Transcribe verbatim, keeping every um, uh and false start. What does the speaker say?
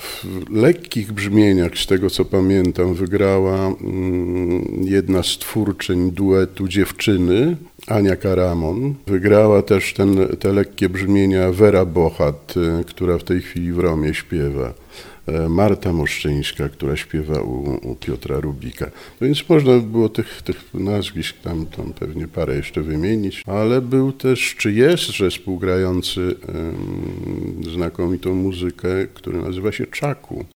W lekkich brzmieniach, z tego co pamiętam, wygrała jedna z twórczyń duetu Dziewczyny, Ania Karamon. Wygrała też ten, te lekkie brzmienia Wera Bochat, która w tej chwili w Romie śpiewa. Marta Moszczyńska, która śpiewa u, u Piotra Rubika. No więc można było tych, tych nazwisk tam, tam pewnie parę jeszcze wymienić, ale był też, czy jest zespół grający um, znakomitą muzykę, który nazywa się Czaku.